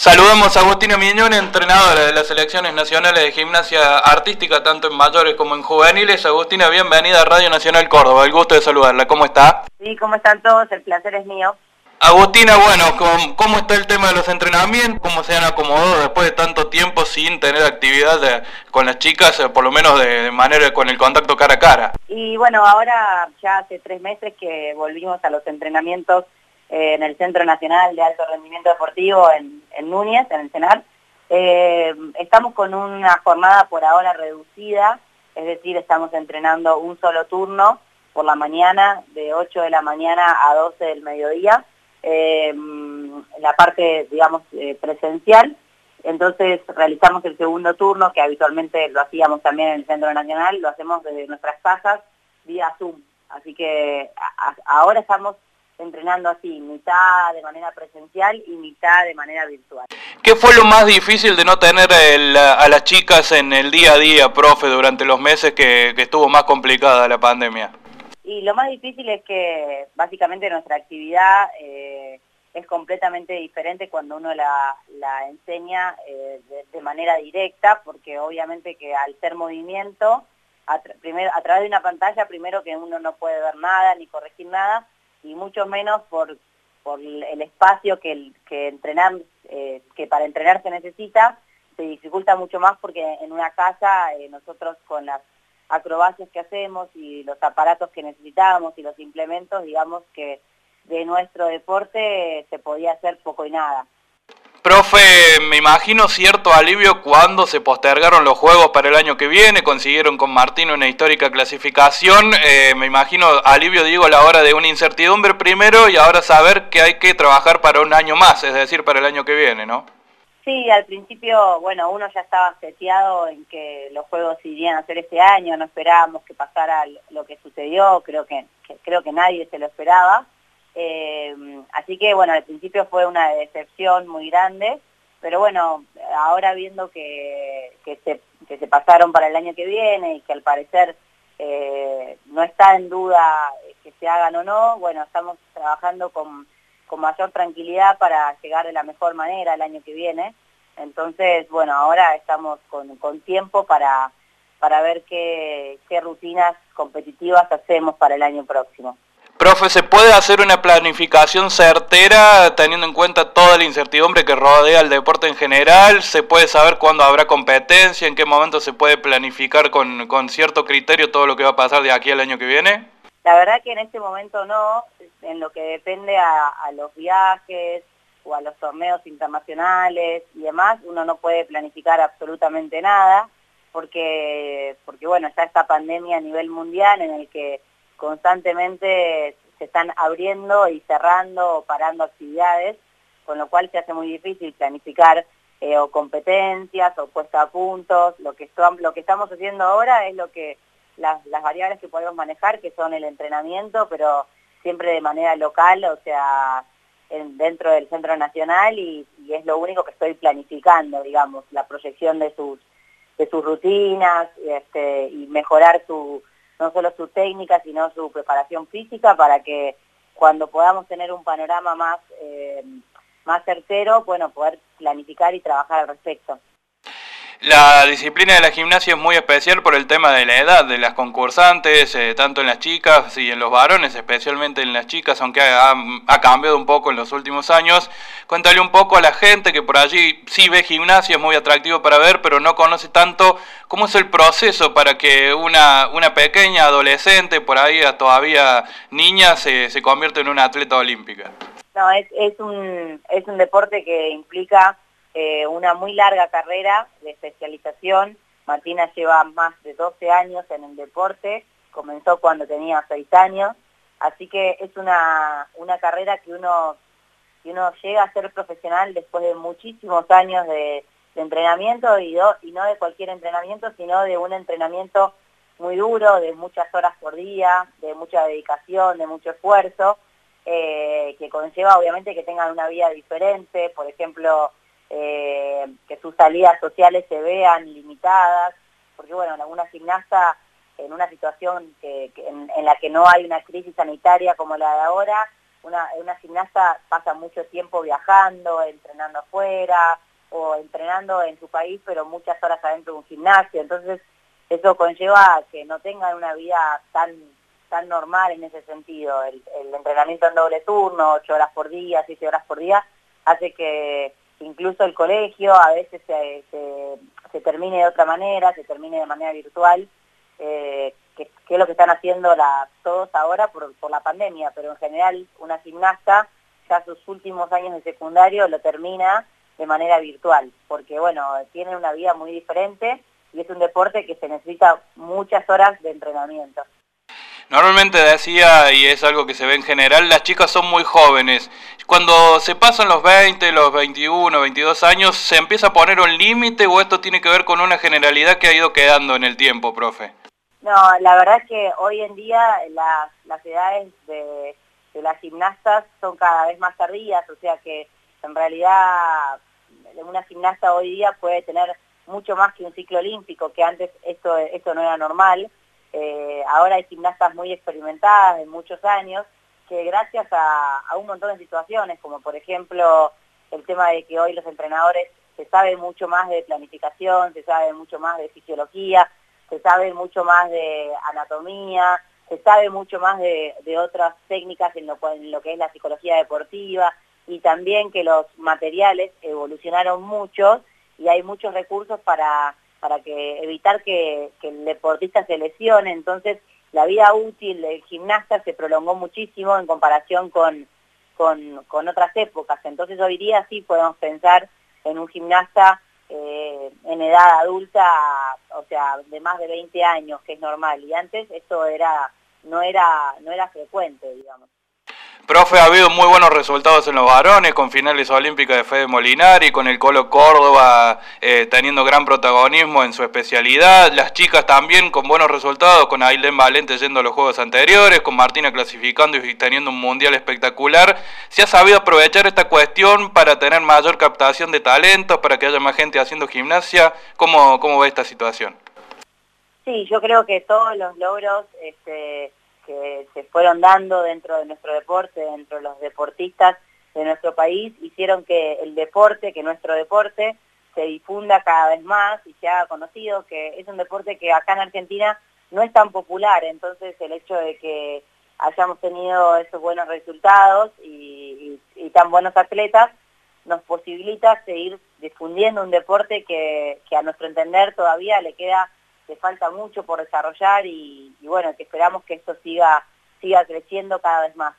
Saludamos a Agustina Miñón, entrenadora de las selecciones nacionales de gimnasia artística, tanto en mayores como en juveniles. Agustina, bienvenida a Radio Nacional Córdoba, el gusto de saludarla. ¿Cómo está? Sí, ¿cómo están todos? El placer es mío. Agustina, bueno, ¿cómo está el tema de los entrenamientos? ¿Cómo se han acomodado después de tanto tiempo sin tener actividad con las chicas, por lo menos de manera con el contacto cara a cara? Y bueno, ahora ya hace 3 meses que volvimos a los entrenamientos en el Centro Nacional de Alto Rendimiento Deportivo en Núñez, en el CENAR. Estamos con una jornada por ahora reducida, es decir, estamos entrenando un solo turno por la mañana, de 8 de la mañana a 12 del mediodía, la parte, digamos, presencial. Entonces realizamos el segundo turno, que habitualmente lo hacíamos también en el Centro Nacional, lo hacemos desde nuestras casas vía Zoom. Así que ahora estamos entrenando así, mitad de manera presencial y mitad de manera virtual. ¿Qué fue lo más difícil de no tener a las chicas en el día a día, profe, durante los meses que estuvo más complicada la pandemia? Y lo más difícil es que básicamente nuestra actividad es completamente diferente cuando uno la enseña de manera directa, porque obviamente que al ser movimiento, a través de una pantalla, primero que uno no puede ver nada ni corregir nada, y mucho menos por el espacio que para entrenar se necesita, se dificulta mucho más porque en una casa nosotros con las acrobacias que hacemos y los aparatos que necesitábamos y los implementos, digamos que de nuestro deporte se podía hacer poco y nada. Profe, me imagino cierto alivio cuando se postergaron los juegos para el año que viene, consiguieron con Martín una histórica clasificación, me imagino alivio, digo, a la hora de una incertidumbre primero y ahora saber que hay que trabajar para un año más, es decir, para el año que viene, ¿no? Sí, al principio, bueno, uno ya estaba seteado en que los juegos se irían a hacer este año, no esperábamos que pasara lo que sucedió, creo que nadie se lo esperaba. Así que bueno, al principio fue una decepción muy grande, pero bueno, ahora viendo que se pasaron para el año que viene y que al parecer no está en duda que se hagan o no, bueno, estamos trabajando con mayor tranquilidad para llegar de la mejor manera el año que viene. Entonces, bueno, ahora estamos con tiempo para ver qué rutinas competitivas hacemos para el año próximo. Profe, ¿se puede hacer una planificación certera teniendo en cuenta toda la incertidumbre que rodea el deporte en general? ¿Se puede saber cuándo habrá competencia? ¿En qué momento se puede planificar con cierto criterio todo lo que va a pasar de aquí al año que viene? La verdad que en este momento no, en lo que depende a los viajes o a los torneos internacionales y demás, uno no puede planificar absolutamente nada, porque bueno, está esta pandemia a nivel mundial en el que constantemente se están abriendo y cerrando o parando actividades, con lo cual se hace muy difícil planificar o competencias o puesta a puntos. Lo que estamos haciendo ahora es las variables que podemos manejar, que son el entrenamiento, pero siempre de manera local, o sea, dentro del Centro Nacional, y es lo único que estoy planificando, digamos, la proyección de sus rutinas, y mejorar no solo su técnica, sino su preparación física, para que cuando podamos tener un panorama más certero, bueno, poder planificar y trabajar al respecto. La disciplina de la gimnasia es muy especial por el tema de la edad de las concursantes, tanto en las chicas y en los varones, especialmente en las chicas, aunque ha cambiado un poco en los últimos años. Cuéntale un poco a la gente que por allí sí ve gimnasia, es muy atractivo para ver, pero no conoce tanto cómo es el proceso para que una pequeña adolescente, por ahí todavía niña, se convierta en una atleta olímpica. No, es un deporte que implica una muy larga carrera de especialización. Martina lleva más de 12 años en el deporte, comenzó cuando tenía 6 años, así que es una carrera que uno llega a ser profesional después de muchísimos años de entrenamiento, y no de cualquier entrenamiento, sino de un entrenamiento muy duro, de muchas horas por día, de mucha dedicación, de mucho esfuerzo, que conlleva obviamente que tengan una vida diferente, por ejemplo, que sus salidas sociales se vean limitadas, porque bueno, una gimnasta en una situación en la que no hay una crisis sanitaria como la de ahora, una gimnasta pasa mucho tiempo viajando, entrenando afuera o entrenando en su país, pero muchas horas adentro de un gimnasio. Entonces, eso conlleva a que no tengan una vida tan normal en ese sentido. El entrenamiento en doble turno, 8 horas por día, 7 horas por día, hace que incluso el colegio a veces se termine de otra manera, se termine de manera virtual, que es lo que están haciendo todos ahora por la pandemia, pero en general una gimnasta ya sus últimos años de secundario lo termina de manera virtual, porque bueno, tiene una vida muy diferente y es un deporte que se necesita muchas horas de entrenamiento. Normalmente decía, y es algo que se ve en general, las chicas son muy jóvenes. Cuando se pasan los 20, los 21, 22 años, ¿se empieza a poner un límite o esto tiene que ver con una generalidad que ha ido quedando en el tiempo, profe? No, la verdad es que hoy en día las edades de las gimnastas son cada vez más tardías, o sea que en realidad una gimnasta hoy día puede tener mucho más que un ciclo olímpico, que antes esto no era normal. Ahora hay gimnastas muy experimentadas de muchos años que gracias a un montón de situaciones, como por ejemplo el tema de que hoy los entrenadores se sabe mucho más de planificación, se sabe mucho más de fisiología, se sabe mucho más de anatomía, se sabe mucho más de otras técnicas en lo que es la psicología deportiva, y también que los materiales evolucionaron mucho y hay muchos recursos para evitar que el deportista se lesione. Entonces la vida útil del gimnasta se prolongó muchísimo en comparación con otras épocas. Entonces hoy día sí podemos pensar en un gimnasta en edad adulta, o sea, de más de 20 años, que es normal, y antes esto no era frecuente, digamos. Profe, ha habido muy buenos resultados en los varones, con finales olímpicas de Fede Molinari, con el Colo Córdoba teniendo gran protagonismo en su especialidad, las chicas también con buenos resultados, con Ailén Valente yendo a los juegos anteriores, con Martina clasificando y teniendo un mundial espectacular. ¿Se ha sabido aprovechar esta cuestión para tener mayor captación de talentos, para que haya más gente haciendo gimnasia? ¿Cómo ve esta situación? Sí, yo creo que todos los logros que se fueron dando dentro de nuestro deporte, dentro de los deportistas de nuestro país, hicieron que nuestro deporte se difunda cada vez más y se haga conocido, que es un deporte que acá en Argentina no es tan popular. Entonces el hecho de que hayamos tenido esos buenos resultados y tan buenos atletas nos posibilita seguir difundiendo un deporte que a nuestro entender todavía le falta mucho por desarrollar y bueno, que esperamos que esto siga creciendo cada vez más.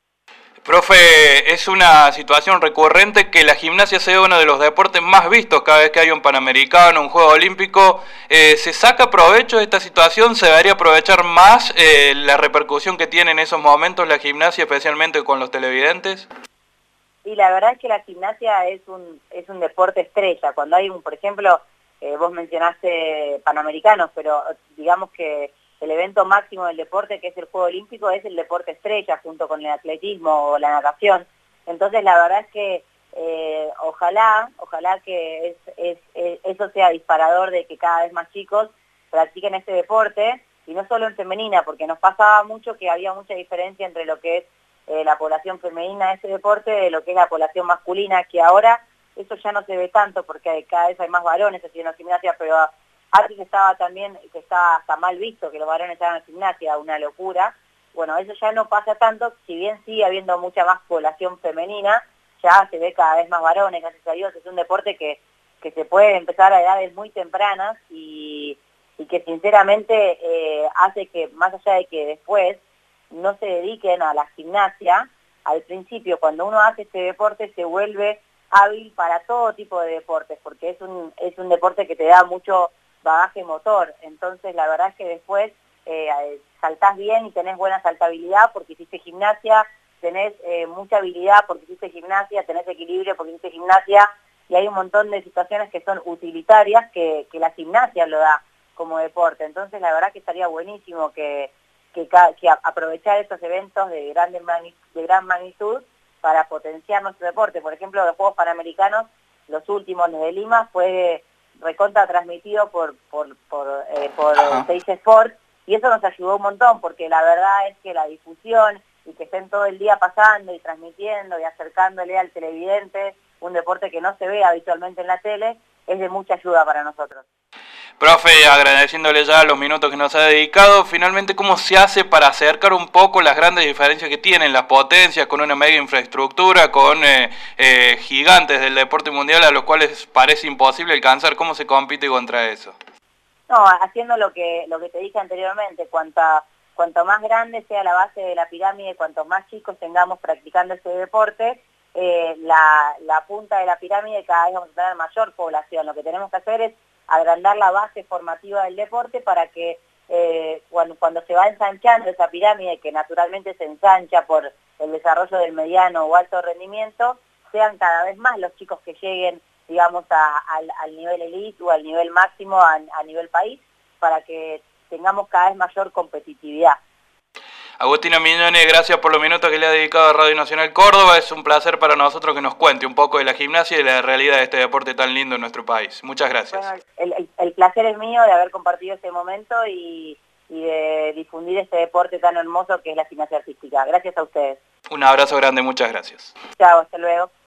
Profe, es una situación recurrente que la gimnasia sea uno de los deportes más vistos cada vez que hay un Panamericano, un Juego Olímpico. ¿Se saca provecho de esta situación? ¿Se debería aprovechar más la repercusión que tiene en esos momentos la gimnasia, especialmente con los televidentes? Y la verdad es que la gimnasia es un deporte estrella. Cuando hay por ejemplo, vos mencionaste Panamericanos, pero digamos que el evento máximo del deporte, que es el Juego Olímpico, es el deporte estrella junto con el atletismo o la natación. Entonces la verdad es que ojalá que eso sea disparador de que cada vez más chicos practiquen este deporte, y no solo en femenina, porque nos pasaba mucho que había mucha diferencia entre lo que es la población femenina de ese deporte de lo que es la población masculina, que ahora eso ya no se ve tanto porque cada vez hay más varones haciendo gimnasia, pero antes estaba hasta mal visto que los varones hagan gimnasia, una locura. Bueno, eso ya no pasa tanto, si bien sigue habiendo mucha más población femenina, ya se ve cada vez más varones, gracias a Dios. Es un deporte que se puede empezar a edades muy tempranas y que sinceramente hace que, más allá de que después no se dediquen a la gimnasia, al principio cuando uno hace este deporte se vuelve hábil para todo tipo de deportes, porque es un deporte que te da mucho bagaje motor. Entonces la verdad es que después saltás bien y tenés buena saltabilidad porque hiciste gimnasia, tenés mucha habilidad porque hiciste gimnasia, tenés equilibrio porque hiciste gimnasia, y hay un montón de situaciones que son utilitarias que la gimnasia lo da como deporte. Entonces la verdad que estaría buenísimo que aprovechar estos eventos de gran magnitud para potenciar nuestro deporte. Por ejemplo, los Juegos Panamericanos, los últimos, los de Lima, fue recontra transmitido por Teis Sport, y eso nos ayudó un montón, porque la verdad es que la difusión y que estén todo el día pasando y transmitiendo y acercándole al televidente un deporte que no se ve habitualmente en la tele, es de mucha ayuda para nosotros. Profe, agradeciéndole ya los minutos que nos ha dedicado, finalmente, ¿cómo se hace para acercar un poco las grandes diferencias que tienen las potencias con una mega infraestructura, con gigantes del deporte mundial a los cuales parece imposible alcanzar? ¿Cómo se compite contra eso? No, haciendo lo que te dije anteriormente, cuanto más grande sea la base de la pirámide, cuantos más chicos tengamos practicando ese deporte, la punta de la pirámide cada vez vamos a tener mayor población. Lo que tenemos que hacer es agrandar la base formativa del deporte para que cuando se va ensanchando esa pirámide, que naturalmente se ensancha por el desarrollo del mediano o alto rendimiento, sean cada vez más los chicos que lleguen, digamos, al nivel elite o al nivel máximo a nivel país, para que tengamos cada vez mayor competitividad. Agustina Mignone, gracias por los minutos que le ha dedicado a Radio Nacional Córdoba. Es un placer para nosotros que nos cuente un poco de la gimnasia y de la realidad de este deporte tan lindo en nuestro país. Muchas gracias. Bueno, el placer es mío de haber compartido este momento y de difundir este deporte tan hermoso que es la gimnasia artística. Gracias a ustedes. Un abrazo grande, muchas gracias. Chao, hasta luego.